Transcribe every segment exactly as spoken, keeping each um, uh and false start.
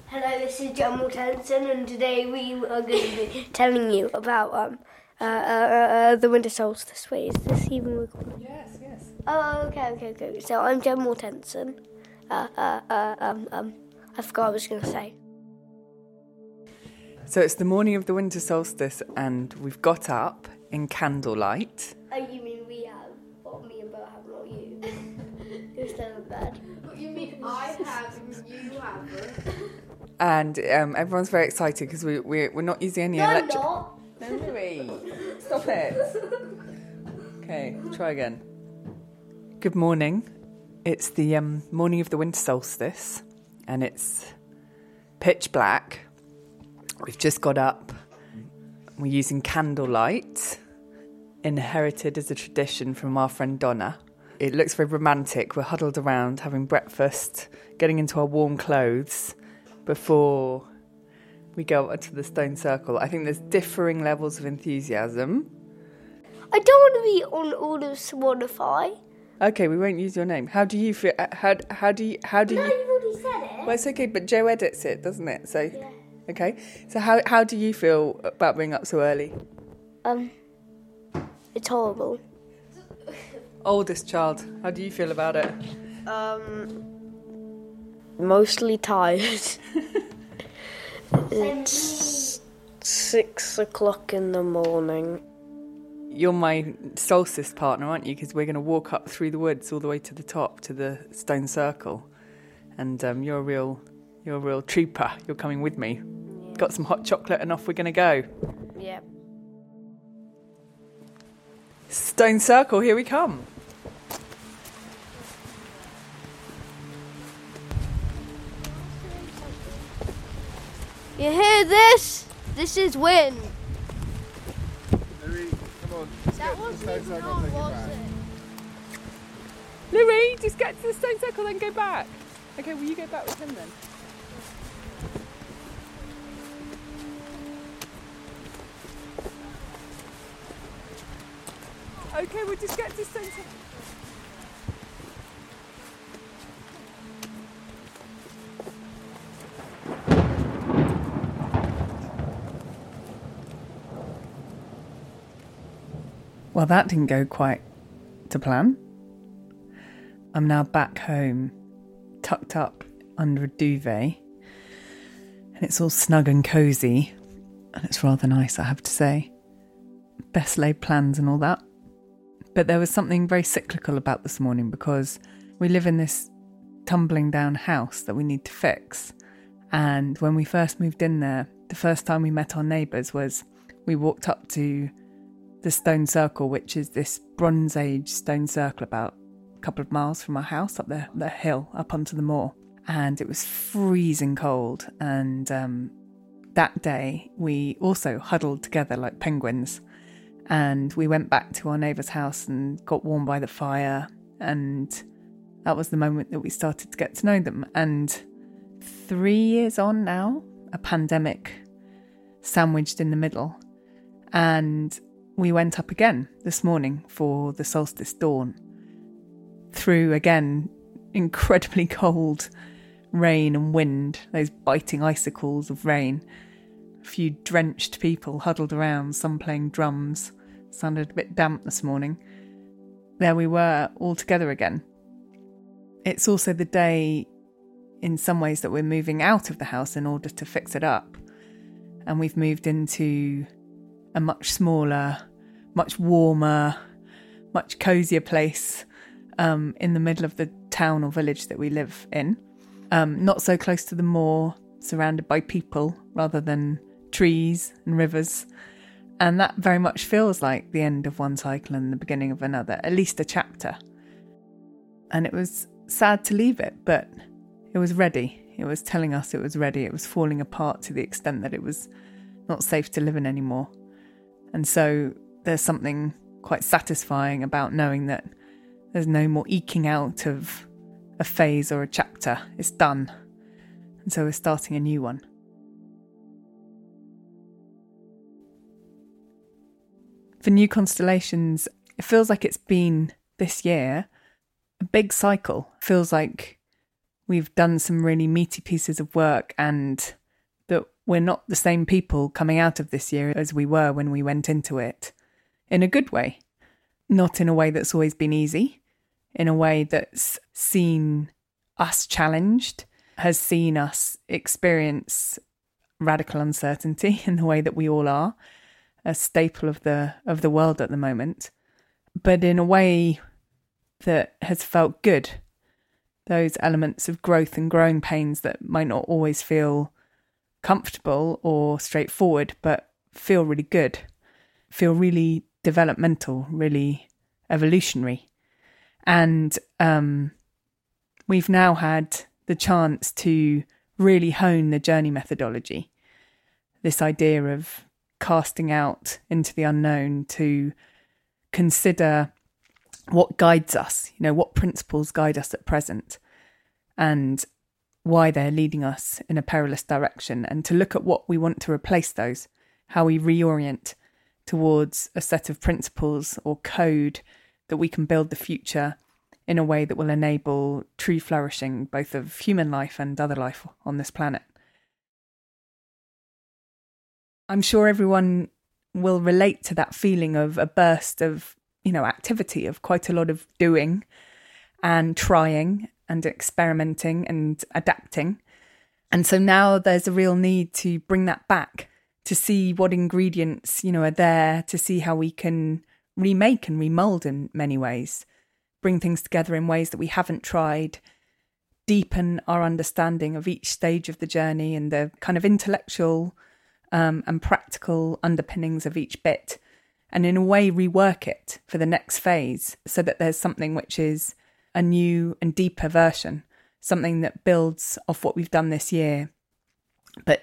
Hello, this is John Mortensen, and today we are going to be telling you about um uh, uh, uh the winter solstice. Wait, is this even recording? Yes, yes. Oh, okay, okay, okay. So I'm John Mortensen. Uh, uh, uh, um, um, I forgot what I was going to say. So it's the morning of the winter solstice, and we've got up in candlelight. Oh, you mean we have? What, me and Bo have, not you? You're still in bed. What you mean I have and you haven't? And um, everyone's very excited because we, we're, we're not using any No, I'm electric... not. No, Louis. Stop it. Okay, try again. Good morning. It's the um, morning of the winter solstice, and it's pitch black. We've just got up. We're using candlelight, inherited as a tradition from our friend Donna. It looks very romantic. We're huddled around, having breakfast, getting into our warm clothes before we go up to the stone circle. I think there's differing levels of enthusiasm. I don't want to be on all of Spotify. Okay, we won't use your name. How do you feel? How how do you how do No, you? you've already said it. Well, it's okay, but Joe edits it, doesn't it? So, Yeah. okay. So how how do you feel about being up so early? Um, it's horrible. Oldest child, how do you feel about it? Um, mostly tired. It's six o'clock in the morning. You're my solstice partner, aren't you? Because we're going to walk up through the woods all the way to the top, to the stone circle. And um, you're a real, you're a real trooper. You're coming with me. Yeah. Got some hot chocolate and off we're going to go. Yeah. Stone circle, here we come. You hear this? This is wind. Louis, come on. Let's That get to the wasn't stone even circle on, and take it was back. it? Louis, just get to the stone circle, then go back. Okay, will you go back with him then? Okay, we'll just get to the stone circle. Well, that didn't go quite to plan. I'm now back home, tucked up under a duvet, and it's all snug and cosy, and it's rather nice, I have to say. Best laid plans and all that. But there was something very cyclical about this morning because we live in this tumbling down house that we need to fix. And when we first moved in there, the first time we met our neighbours was we walked up to the stone circle, which is this Bronze Age stone circle about a couple of miles from our house up the, the hill up onto the moor. And it was freezing cold. And um, that day we also huddled together like penguins. And we went back to our neighbour's house and got warm by the fire. And that was the moment that we started to get to know them. And three years on now, a pandemic sandwiched in the middle. And we went up again this morning for the solstice dawn. Through, again, incredibly cold rain and wind, those biting icicles of rain. A few drenched people huddled around, some playing drums. Sounded a bit damp this morning. There we were, all together again. It's also the day, in some ways, that we're moving out of the house in order to fix it up. And we've moved into a much smaller, much warmer, much cosier place um, in the middle of the town or village that we live in. Um, not so close to the moor, surrounded by people rather than trees and rivers. And that very much feels like the end of one cycle and the beginning of another, at least a chapter. And it was sad to leave it, but it was ready. It was telling us it was ready. It was falling apart to the extent that it was not safe to live in anymore. And so there's something quite satisfying about knowing that there's no more eking out of a phase or a chapter. It's done. And so we're starting a new one. For New Constellations, it feels like it's been, this year, a big cycle. It feels like we've done some really meaty pieces of work, and that we're not the same people coming out of this year as we were when we went into it, in a good way. Not in a way that's always been easy, in a way that's seen us challenged, has seen us experience radical uncertainty in the way that we all are, a staple of the of the world at the moment, but in a way that has felt good. Those elements of growth and growing pains that might not always feel comfortable or straightforward, but feel really good, feel really developmental, really evolutionary. And um, we've now had the chance to really hone the journey methodology, this idea of casting out into the unknown to consider what guides us, you know, what principles guide us at present and why they're leading us in a perilous direction, and to look at what we want to replace those, how we reorient towards a set of principles or code that we can build the future in a way that will enable true flourishing, both of human life and other life on this planet. I'm sure everyone will relate to that feeling of a burst of, you know, activity, of quite a lot of doing and trying and experimenting and adapting. And so now there's a real need to bring that back, to see what ingredients, you know, are there, to see how we can remake and remold in many ways, bring things together in ways that we haven't tried, deepen our understanding of each stage of the journey and the kind of intellectual um, and practical underpinnings of each bit, and in a way rework it for the next phase so that there's something which is a new and deeper version, something that builds off what we've done this year, but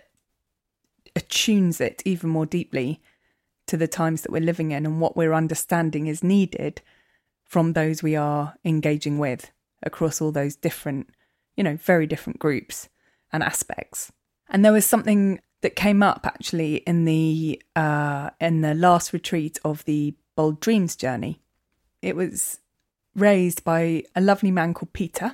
attunes it even more deeply to the times that we're living in and what we're understanding is needed from those we are engaging with across all those different, you know, very different groups and aspects. And there was something that came up actually in the uh, in the last retreat of the Bold Dreams journey. It was raised by a lovely man called Peter,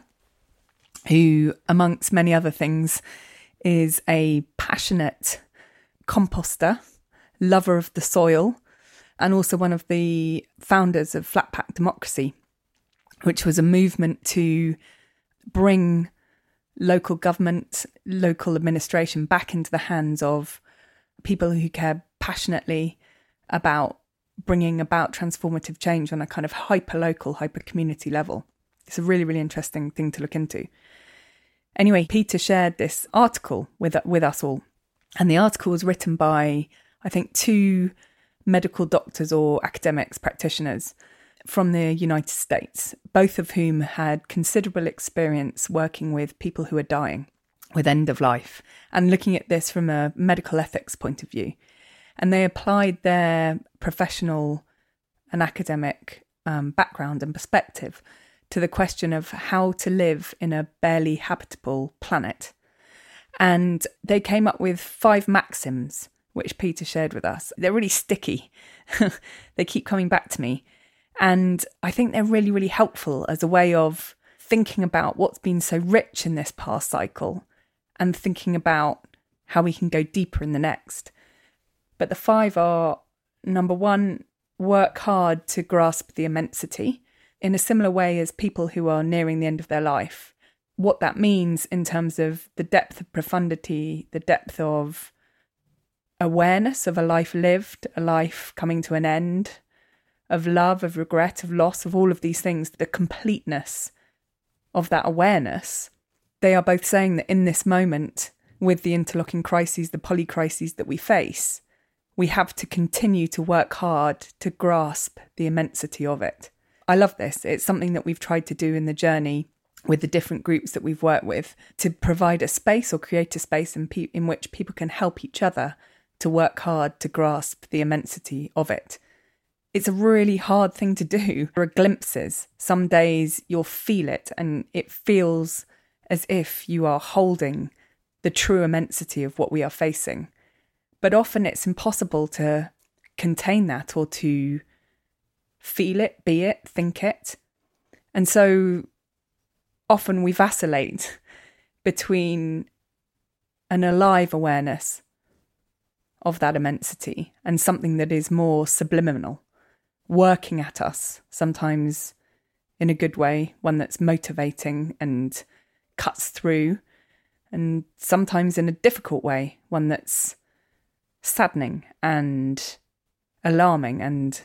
who, amongst many other things, is a passionate composter, lover of the soil, and also one of the founders of Flat Pack Democracy, which was a movement to bring local government, local administration back into the hands of people who care passionately about bringing about transformative change on a kind of hyper-local, hyper-community level. It's a really, really interesting thing to look into. Anyway, Peter shared this article with with us all. And the article was written by, I think, two medical doctors or academics, practitioners from the United States, both of whom had considerable experience working with people who are dying with end of life and looking at this from a medical ethics point of view. And they applied their professional and academic um, background and perspective to the question of how to live in a barely habitable planet. And they came up with five maxims, which Peter shared with us. They're really sticky. They keep coming back to me. And I think they're really, really helpful as a way of thinking about what's been so rich in this past cycle and thinking about how we can go deeper in the next. But the five are, number one, work hard to grasp the immensity in a similar way as people who are nearing the end of their life. What that means in terms of the depth of profundity, the depth of awareness of a life lived, a life coming to an end, of love, of regret, of loss, of all of these things, the completeness of that awareness. They are both saying that in this moment, with the interlocking crises, the polycrises that we face, we have to continue to work hard to grasp the immensity of it. I love this. It's something that we've tried to do in the journey with the different groups that we've worked with, to provide a space or create a space in, pe- in which people can help each other to work hard to grasp the immensity of it. It's a really hard thing to do. There are glimpses. Some days you'll feel it and it feels as if you are holding the true immensity of what we are facing. But often it's impossible to contain that or to feel it, be it, think it. And so often we vacillate between an alive awareness of that immensity and something that is more subliminal, working at us, sometimes in a good way, one that's motivating and cuts through, and sometimes in a difficult way, one that's saddening and alarming and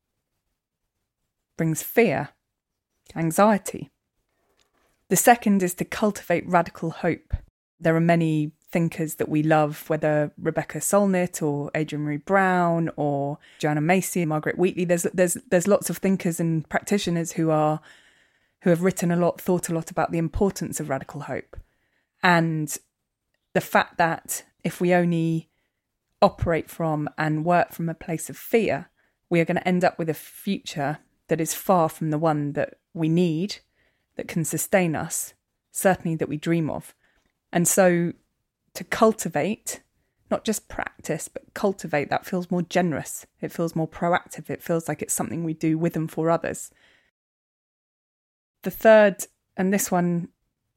brings fear, anxiety. The second is to cultivate radical hope. There are many thinkers that we love, whether Rebecca Solnit or Adrienne Maree Brown or Joanna Macy, Margaret Wheatley. There's there's there's lots of thinkers and practitioners who are who have written a lot, thought a lot about the importance of radical hope. And the fact that if we only operate from and work from a place of fear, we are going to end up with a future that is far from the one that we need, that can sustain us, certainly that we dream of. And so to cultivate, not just practice, but cultivate, that feels more generous. It feels more proactive. It feels like it's something we do with and for others. The third, and this one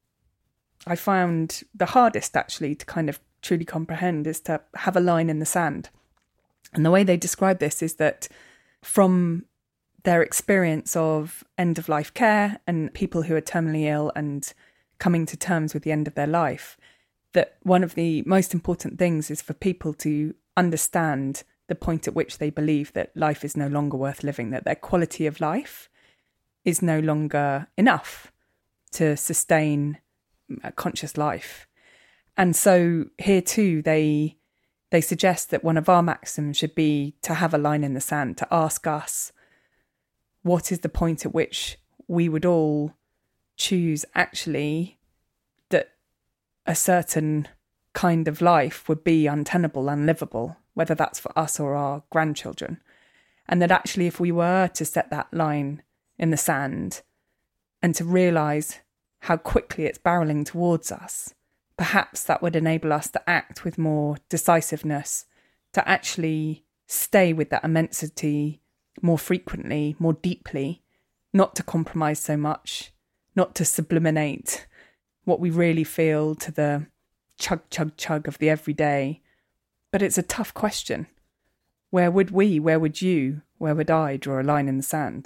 I found the hardest actually to kind of truly comprehend, is to have a line in the sand. And the way they describe this is that from their experience of end-of-life care and people who are terminally ill and coming to terms with the end of their life, that one of the most important things is for people to understand the point at which they believe that life is no longer worth living, that their quality of life is no longer enough to sustain a conscious life. And so here too, they they suggest that one of our maxims should be to have a line in the sand, to ask us, what is the point at which we would all choose actually that a certain kind of life would be untenable, unlivable, whether that's for us or our grandchildren. And that actually if we were to set that line in the sand and to realise how quickly it's barrelling towards us, perhaps that would enable us to act with more decisiveness, to actually stay with that immensity more frequently, more deeply, not to compromise so much, not to subliminate what we really feel to the chug, chug, chug of the everyday. But it's a tough question. Where would we, where would you, where would I draw a line in the sand?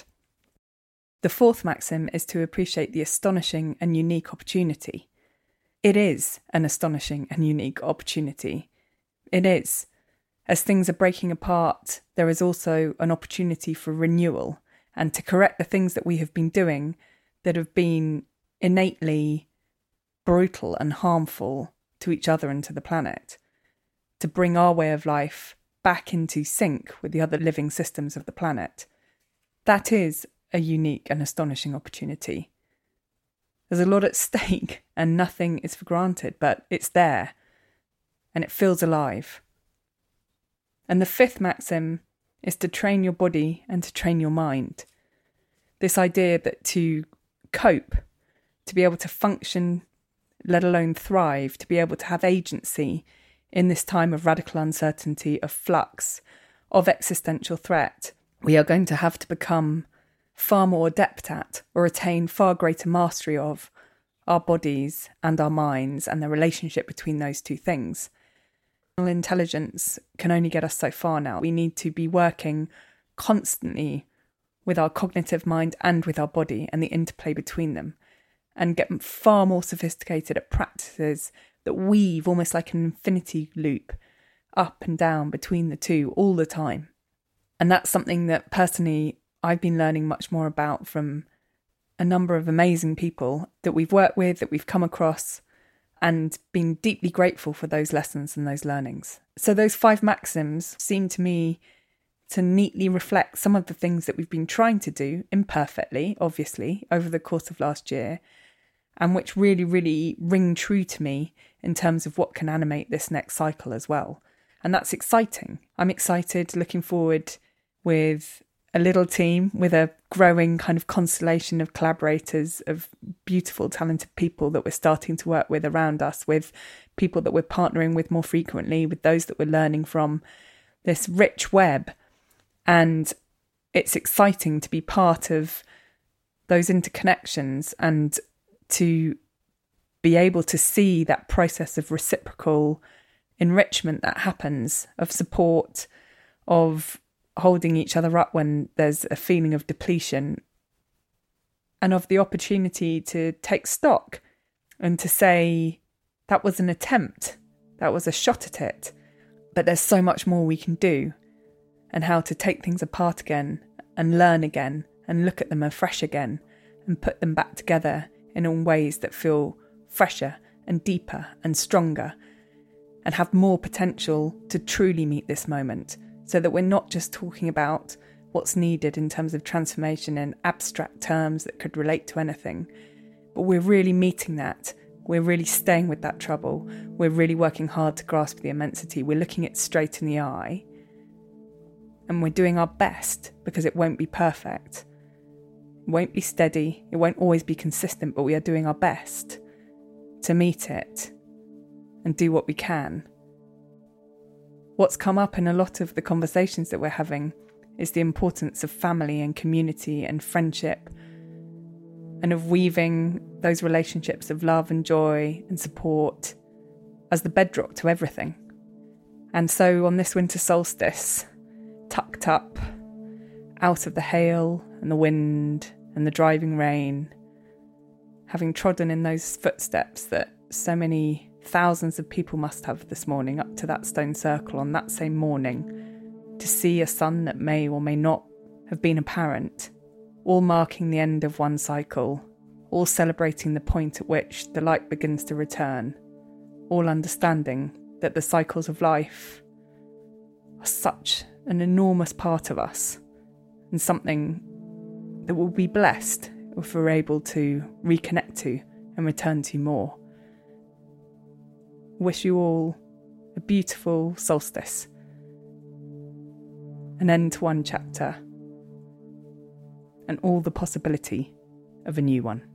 The fourth maxim is to appreciate the astonishing and unique opportunity. It is an astonishing and unique opportunity. It is. As things are breaking apart, there is also an opportunity for renewal and to correct the things that we have been doing that have been innately brutal and harmful to each other and to the planet, to bring our way of life back into sync with the other living systems of the planet. That is a unique and astonishing opportunity. There's a lot at stake and nothing is for granted, but it's there and it feels alive. And the fifth maxim is to train your body and to train your mind. This idea that to cope, to be able to function, let alone thrive, to be able to have agency in this time of radical uncertainty, of flux, of existential threat, we are going to have to become far more adept at or attain far greater mastery of our bodies and our minds and the relationship between those two things. Intelligence can only get us so far now. We need to be working constantly with our cognitive mind and with our body and the interplay between them, and get far more sophisticated at practices that weave almost like an infinity loop up and down between the two all the time. And that's something that personally I've been learning much more about from a number of amazing people that we've worked with, that we've come across, and been deeply grateful for those lessons and those learnings. So those five maxims seem to me to neatly reflect some of the things that we've been trying to do, imperfectly, obviously, over the course of last year, and which really, really ring true to me in terms of what can animate this next cycle as well. And that's exciting. I'm excited, looking forward with a little team, with a growing kind of constellation of collaborators, of beautiful, talented people that we're starting to work with around us, with people that we're partnering with more frequently, with those that we're learning from, this rich web. And it's exciting to be part of those interconnections and to be able to see that process of reciprocal enrichment that happens, of support, of holding each other up when there's a feeling of depletion, and of the opportunity to take stock and to say, that was an attempt, that was a shot at it, but there's so much more we can do, and how to take things apart again and learn again and look at them afresh again and put them back together in ways that feel fresher and deeper and stronger and have more potential to truly meet this moment, so that we're not just talking about what's needed in terms of transformation in abstract terms that could relate to anything, but we're really meeting that. We're really staying with that trouble. We're really working hard to grasp the immensity. We're looking it straight in the eye, and we're doing our best, because it won't be perfect. It won't be steady. It won't always be consistent, but we are doing our best to meet it and do what we can. What's come up in a lot of the conversations that we're having is the importance of family and community and friendship, and of weaving those relationships of love and joy and support as the bedrock to everything. And so on this winter solstice, tucked up, out of the hail and the wind and the driving rain, having trodden in those footsteps that so many thousands of people must have this morning up to that stone circle on that same morning, to see a sun that may or may not have been apparent, all marking the end of one cycle, all celebrating the point at which the light begins to return, all understanding that the cycles of life are such an enormous part of us, and something that will be blessed if we're able to reconnect to and return to more. Wish you all a beautiful solstice, an end to one chapter, and all the possibility of a new one.